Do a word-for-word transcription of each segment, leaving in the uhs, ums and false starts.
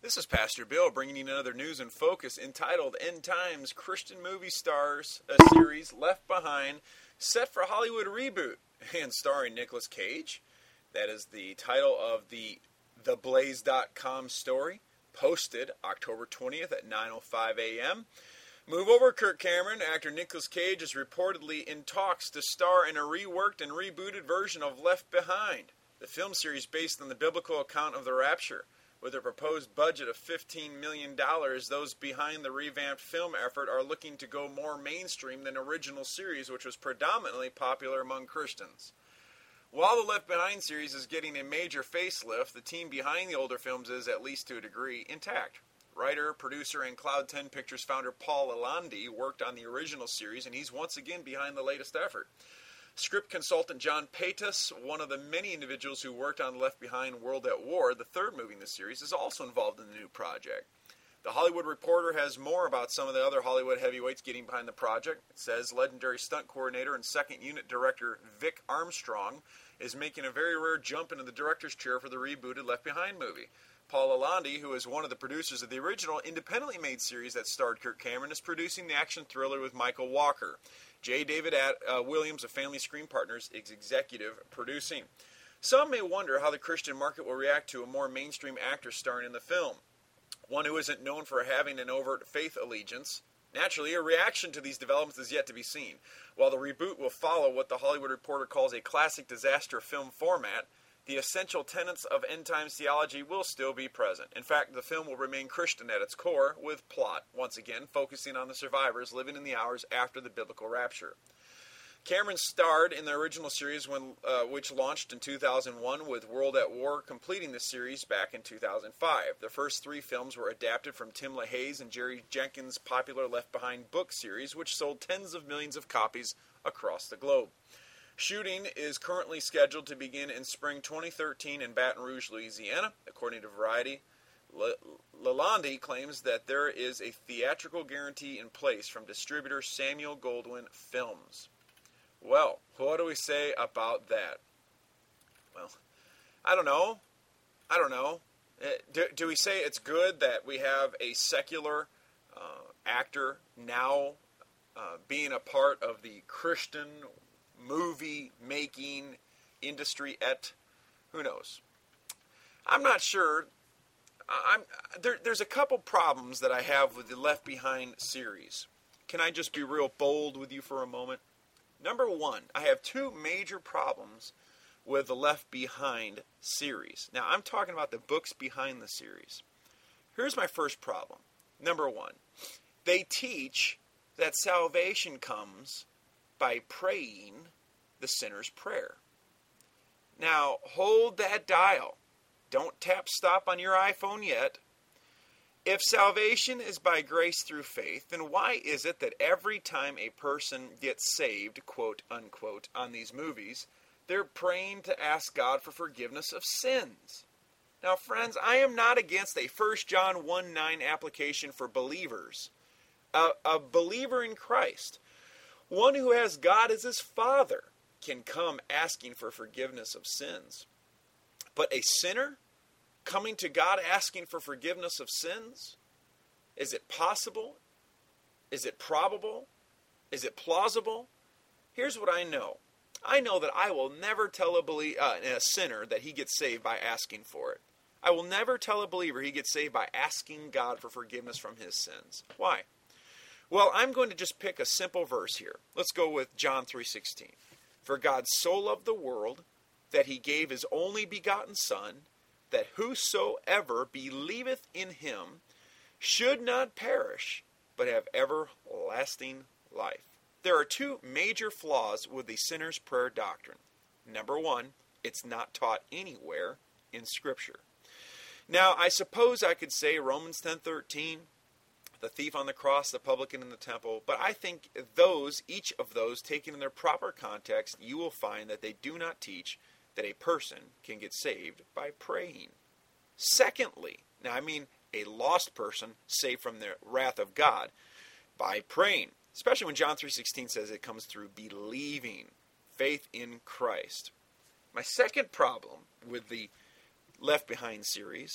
This is Pastor Bill bringing you another news in focus entitled End Times Christian Movie Stars, a series left behind, set for Hollywood reboot, and starring Nicolas Cage. That is the title of the the blaze dot com story, posted October twentieth at nine oh five a.m. Move over, Kirk Cameron. Actor Nicolas Cage is reportedly in talks to star in a reworked and rebooted version of Left Behind, the film series based on the biblical account of the rapture. With a proposed budget of fifteen million dollars, those behind the revamped film effort are looking to go more mainstream than the original series, which was predominantly popular among Christians. While the Left Behind series is getting a major facelift, the team behind the older films is, at least to a degree, intact. Writer, producer, and Cloud ten Pictures founder Paul Lalandi worked on the original series, and he's once again behind the latest effort. Script consultant John Paytas, one of the many individuals who worked on Left Behind World at War, the third movie in the series, is also involved in the new project. The Hollywood Reporter has more about some of the other Hollywood heavyweights getting behind the project. It says legendary stunt coordinator and second unit director Vic Armstrong is making a very rare jump into the director's chair for the rebooted Left Behind movie. Paul Lalandi, who is one of the producers of the original independently made series that starred Kirk Cameron, is producing the action thriller with Michael Walker. J. David uh, Williams of Family Screen Partners is executive producing. Some may wonder how the Christian market will react to a more mainstream actor starring in the film, one who isn't known for having an overt faith allegiance. Naturally, a reaction to these developments is yet to be seen. While the reboot will follow what the Hollywood Reporter calls a classic disaster film format, the essential tenets of end times theology will still be present. In fact, the film will remain Christian at its core, with plot, once again, focusing on the survivors living in the hours after the biblical rapture. Cameron starred in the original series, when, uh, which launched in two thousand one, with World at War completing the series back in two thousand five. The first three films were adapted from Tim LaHaye's and Jerry Jenkins' popular Left Behind book series, which sold tens of millions of copies across the globe. Shooting is currently scheduled to begin in spring twenty thirteen in Baton Rouge, Louisiana, according to Variety. Lalandi claims that there is a theatrical guarantee in place from distributor Samuel Goldwyn Films. Well, what do we say about that? Well, I don't know. I don't know. Do, do we say it's good that we have a secular uh, actor now uh, being a part of the Christian movie making industry? Et who knows? I'm not sure. I'm there, there's a couple problems that I have with the Left Behind series. Can I just be real bold with you for a moment? Number one, I have two major problems with the Left Behind series. Now, I'm talking about the books behind the series. Here's my first problem. Number one, they teach that salvation comes by praying the sinner's prayer. Now, hold that dial. Don't tap stop on your iPhone yet. If salvation is by grace through faith, then why is it that every time a person gets saved, quote unquote, on these movies, they're praying to ask God for forgiveness of sins? Now, friends, I am not against a First John one nine application for believers. A, a believer in Christ, one who has God as his Father, can come asking for forgiveness of sins. But a sinner coming to God asking for forgiveness of sins? Is it possible? Is it probable? Is it plausible? Here's what I know. I know that I will never tell a, belie- uh, a sinner that he gets saved by asking for it. I will never tell a believer he gets saved by asking God for forgiveness from his sins. Why? Well, I'm going to just pick a simple verse here. Let's go with John three sixteen. For God so loved the world that he gave his only begotten Son, that whosoever believeth in him should not perish, but have everlasting life. There are two major flaws with the sinner's prayer doctrine. Number one, it's not taught anywhere in Scripture. Now, I suppose I could say Romans ten thirteen, the thief on the cross, the publican in the temple, but I think those, each of those, taken in their proper context, you will find that they do not teach that a person can get saved by praying. Secondly, now I mean a lost person saved from the wrath of God by praying, especially when John three sixteen says it comes through believing, faith in Christ. My second problem with the Left Behind series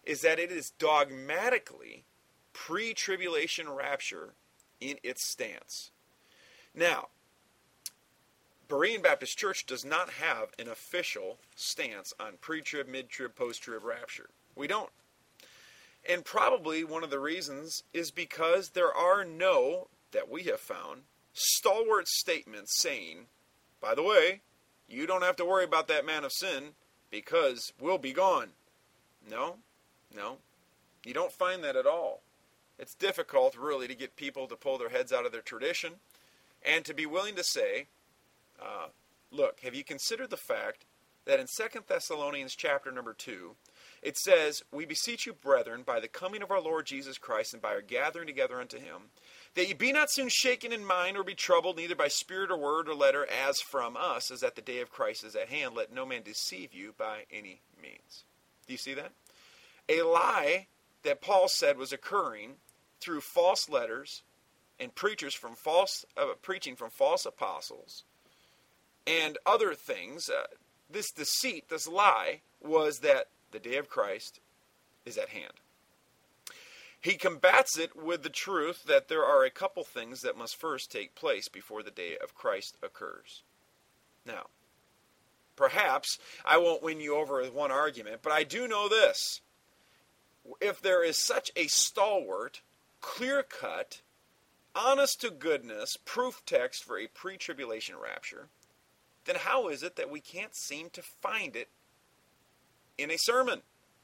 is that it is dogmatically pre-tribulation rapture in its stance. Now, Berean Baptist Church does not have an official stance on pre-trib, mid-trib, post-trib rapture. We don't. And probably one of the reasons is because there are no, that we have found, stalwart statements saying, by the way, you don't have to worry about that man of sin because we'll be gone. No, no. You don't find that at all. It's difficult, really, to get people to pull their heads out of their tradition and to be willing to say, uh, look, have you considered the fact that in Second Thessalonians chapter number two, it says, we beseech you, brethren, by the coming of our Lord Jesus Christ and by our gathering together unto him, that ye be not soon shaken in mind or be troubled, neither by spirit or word or letter, as from us, as that the day of Christ is at hand. Let no man deceive you by any means. Do you see that? A lie that Paul said was occurring through false letters and preachers from false uh, preaching from false apostles and other things. Uh, this deceit, this lie, was that the day of Christ is at hand. He combats it with the truth that there are a couple things that must first take place before the day of Christ occurs. Now, perhaps I won't win you over with one argument, but I do know this. If there is such a stalwart, clear-cut, honest-to-goodness proof text for a pre-tribulation rapture, then how is it that we can't seem to find it in a sermon?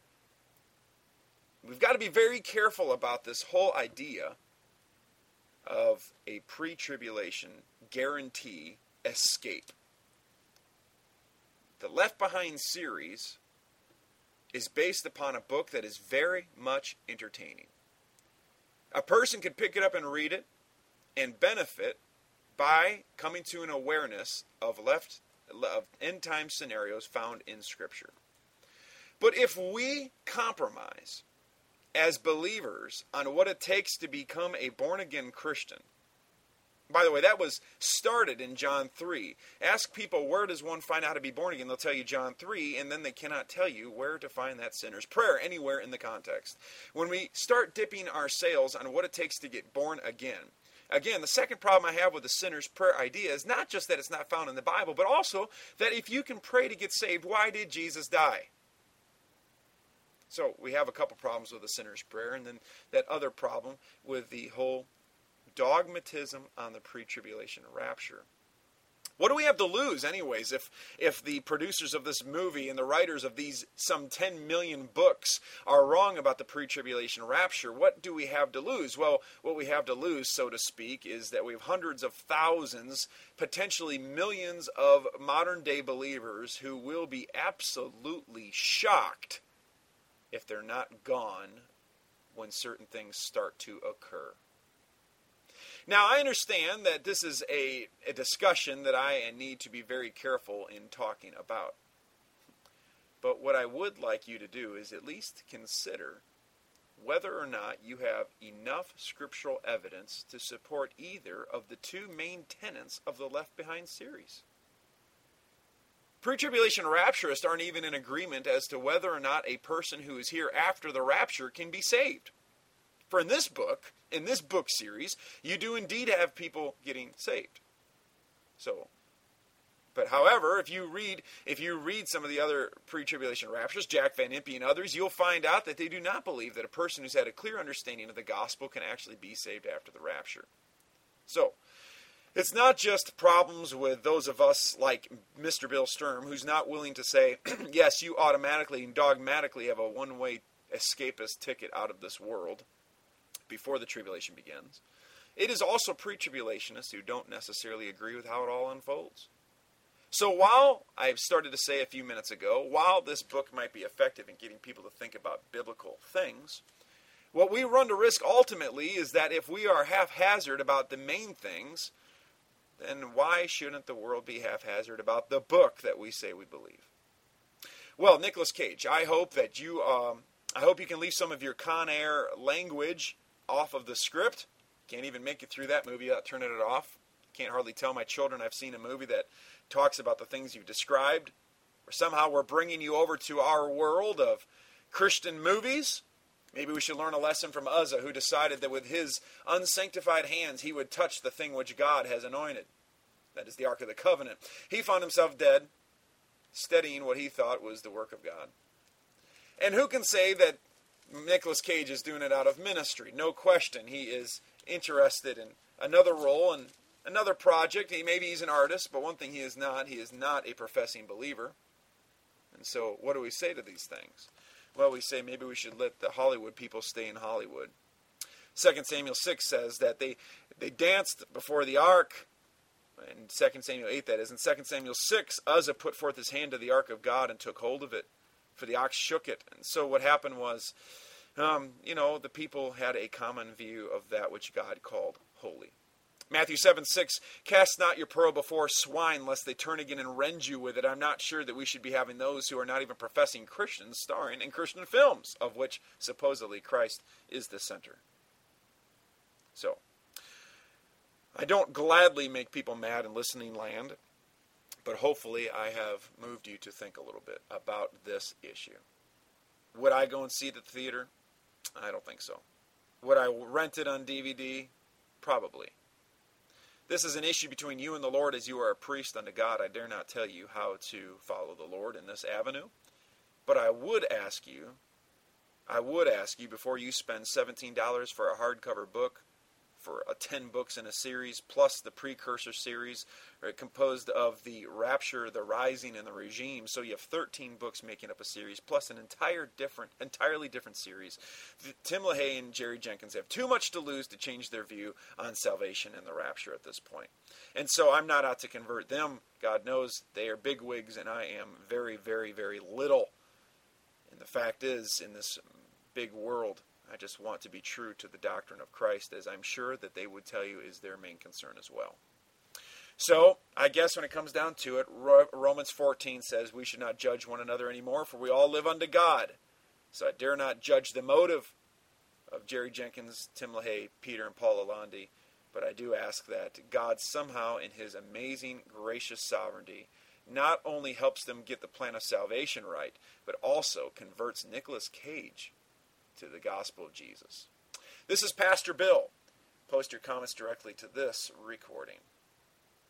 We've got to be very careful about this whole idea of a pre-tribulation guarantee escape. The Left Behind series is based upon a book that is very much entertaining. A person could pick it up and read it and benefit by coming to an awareness of left of end time scenarios found in Scripture. But if we compromise as believers on what it takes to become a born-again Christian, by the way, that was started in John three. Ask people, where does one find out how to be born again? They'll tell you John three, and then they cannot tell you where to find that sinner's prayer anywhere in the context. When we start dipping our sails on what it takes to get born again, again, the second problem I have with the sinner's prayer idea is not just that it's not found in the Bible, but also that if you can pray to get saved, why did Jesus die? So we have a couple problems with the sinner's prayer, and then that other problem with the whole dogmatism on the pre-tribulation rapture. What do we have to lose anyways if if the producers of this movie and the writers of these some ten million books are wrong about the pre-tribulation rapture? What do we have to lose? Well, what we have to lose, so to speak, is that we have hundreds of thousands, potentially millions of modern day believers who will be absolutely shocked if they're not gone when certain things start to occur. Now, I understand that this is a, a discussion that I need to be very careful in talking about. But what I would like you to do is at least consider whether or not you have enough scriptural evidence to support either of the two main tenets of the Left Behind series. Pre-tribulation rapturists aren't even in agreement as to whether or not a person who is here after the rapture can be saved. For in this book, in this book series, you do indeed have people getting saved. So, but however, if you read if you read some of the other pre-tribulation raptures, Jack Van Impe and others, you'll find out that they do not believe that a person who's had a clear understanding of the gospel can actually be saved after the rapture. So, it's not just problems with those of us like Mister Bill Sturm, who's not willing to say, yes, you automatically and dogmatically have a one-way escapist ticket out of this world before the tribulation begins. It is also pre-tribulationists who don't necessarily agree with how it all unfolds. So while I've started to say a few minutes ago, while this book might be effective in getting people to think about biblical things, what we run to risk ultimately is that if we are haphazard about the main things, then why shouldn't the world be haphazard about the book that we say we believe? Well, Nicolas Cage, I hope that you, um, I hope you can leave some of your Con Air language off of the script. Can't even make it through that movie without turning it off. Can't hardly tell my children I've seen a movie that talks about the things you've described. Or somehow we're bringing you over to our world of Christian movies? Maybe we should learn a lesson from Uzzah, who decided that with his unsanctified hands he would touch the thing which God has anointed. That is the Ark of the Covenant. He found himself dead, steadying what he thought was the work of God. And who can say that Nicolas Cage is doing it out of ministry? No question. He is interested in another role and another project. He, maybe he's an artist, but one thing he is not, he is not a professing believer. And so what do we say to these things? Well, we say maybe we should let the Hollywood people stay in Hollywood. Second Samuel six says that they, they danced before the ark. In Second Samuel eight, that is. In Second Samuel six, Uzzah put forth his hand to the ark of God and took hold of it, for the ox shook it. And so what happened was, um, you know, the people had a common view of that which God called holy. Matthew seven six, cast not your pearl before swine, lest they turn again and rend you with it. I'm not sure that we should be having those who are not even professing Christians starring in Christian films, of which supposedly Christ is the center. So, I don't gladly make people mad in listening land, but hopefully I have moved you to think a little bit about this issue. Would I go and see it at the theater? I don't think so. Would I rent it on D V D? Probably. This is an issue between you and the Lord. As you are a priest unto God, I dare not tell you how to follow the Lord in this avenue. But I would ask you, I would ask you before you spend seventeen dollars for a hardcover book, for a ten books in a series, plus the precursor series, right, composed of the Rapture, the Rising, and the Regime. So you have thirteen books making up a series, plus an entire different, entirely different series. Tim LaHaye and Jerry Jenkins have too much to lose to change their view on salvation and the rapture at this point. And so I'm not out to convert them. God knows they are bigwigs, and I am very, very, very little. And the fact is, in this big world, I just want to be true to the doctrine of Christ, as I'm sure that they would tell you is their main concern as well. So, I guess when it comes down to it, Romans fourteen says we should not judge one another anymore, for we all live unto God. So I dare not judge the motive of Jerry Jenkins, Tim LaHaye, Peter, and Paul Lalonde, but I do ask that God somehow, in his amazing, gracious sovereignty, not only helps them get the plan of salvation right, but also converts Nicolas Cage to the gospel of Jesus. This is Pastor Bill. Post your comments directly to this recording.